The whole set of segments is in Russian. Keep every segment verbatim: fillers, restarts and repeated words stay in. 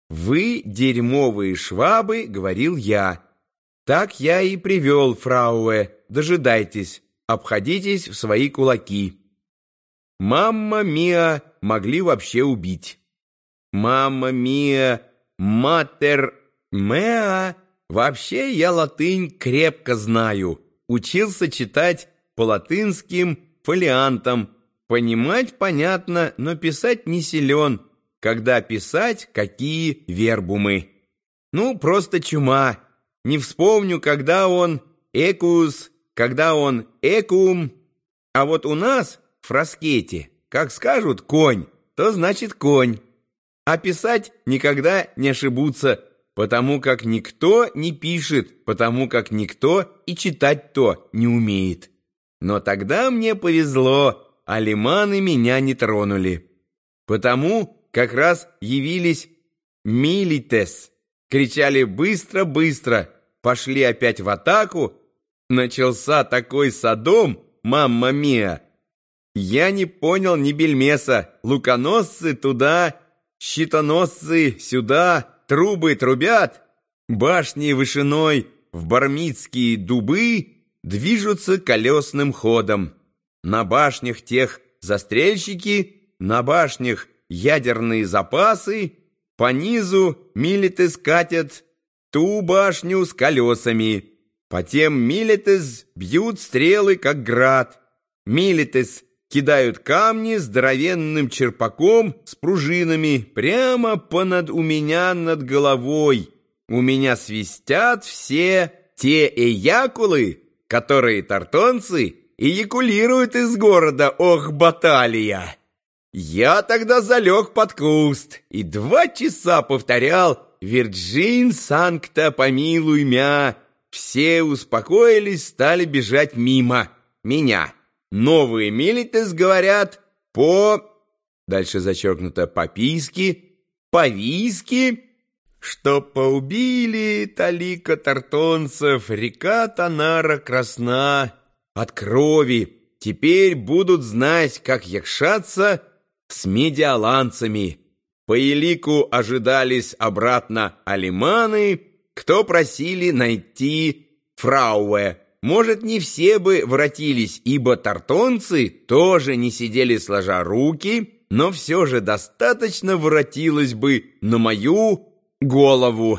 «Вы дерьмовые швабы», — говорил я. «Так я и привел, фрауэ. Дожидайтесь, обходитесь в свои кулаки». «Мамма миа» могли вообще убить. «Мамма миа», «матер меа». Вообще я латынь крепко знаю. Учился читать по латынским фолиантам. Понимать понятно, но писать не силен. Когда писать, какие вербумы. Ну, просто чума. Не вспомню, когда он экус, когда он экум. А вот у нас в фраскете, как скажут конь, то значит конь. А писать никогда не ошибутся, потому как никто не пишет, потому как никто и читать-то не умеет. Но тогда мне повезло, алиманы меня не тронули. Потому как раз явились «милитес», кричали «быстро-быстро», пошли опять в атаку. Начался такой содом, мамма миа. Я не понял ни бельмеса, луконосцы туда, щитоносцы сюда, трубы трубят, башни вышиной в бармицкие дубы движутся колесным ходом. На башнях тех застрельщики, на башнях ядерные запасы, по низу милитес катят ту башню с колесами, по тем милитес бьют стрелы, как град, милитес кидают камни здоровенным черпаком с пружинами прямо понад у меня над головой. У меня свистят все те эякулы, которые тартонцы эякулируют из города, ох, баталия! Я тогда залег под куст и два часа повторял «Вирджин Санкта, помилуй мя». Все успокоились, стали бежать мимо меня. Новые милитес говорят по... Дальше зачеркнуто по-писки, по-виски, что поубили талика тартонцев, река Танара красна от крови. Теперь будут знать, как якшаться с медиаланцами. По элику ожидались обратно алиманы, кто просили найти фрауэ. Может, не все бы воротились, ибо тартонцы тоже не сидели сложа руки, но все же достаточно воротилось бы на мою голову.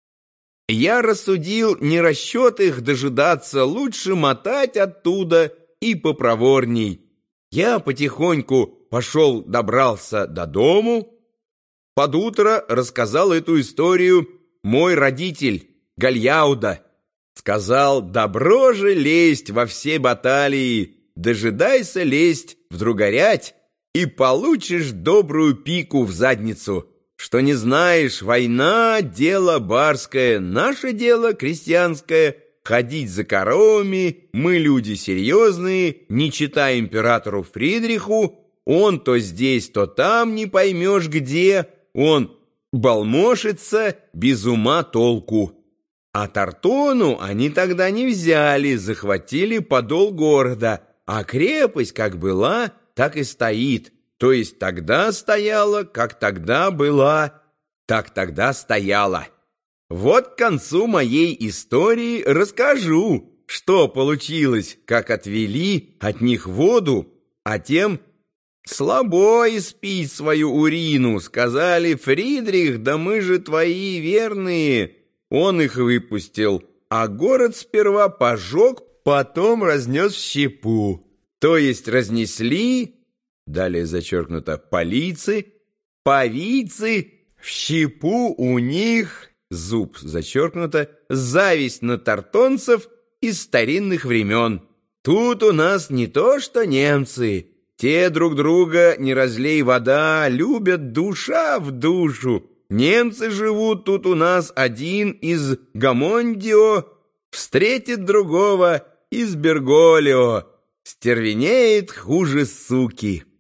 Я рассудил не расчет их дожидаться, лучше мотать оттуда и попроворней. Я потихоньку пошел, добрался до дому. Под утро рассказал эту историю мой родитель Гальяуда. Сказал, добро же лезть во все баталии, дожидайся лезть в другорять, и получишь добрую пику в задницу. Что не знаешь, война — дело барское, наше дело крестьянское, ходить за коровами, мы люди серьезные, не читай императору Фридриху, он то здесь, то там, не поймешь где, он балмошится, без ума толку. А Тартону они тогда не взяли, захватили подол города, а крепость как была, так и стоит. То есть тогда стояла, как тогда была, так тогда стояла. Вот к концу моей истории расскажу, что получилось, как отвели от них воду, а тем слабо испить свою урину. Сказали, Фридрих, да мы же твои верные. Он их выпустил, а город сперва пожег, потом разнес в щепу. То есть разнесли, далее зачеркнуто, полицы, повицы, в щепу у них, зуб зачеркнуто, зависть на тартонцев из старинных времен. Тут у нас не то что немцы, те друг друга не разлей вода, любят душа в душу. Немцы живут тут у нас, один из Гамондио встретит другого из Берголио, стервенеет хуже суки.